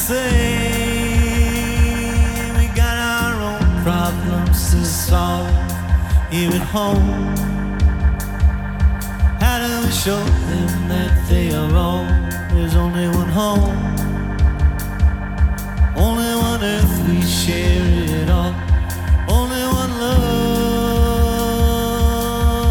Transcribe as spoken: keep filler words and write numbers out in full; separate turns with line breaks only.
say we got our own problems to solve here at home. How do we show them that they are wrong? There's only one home, only one earth we share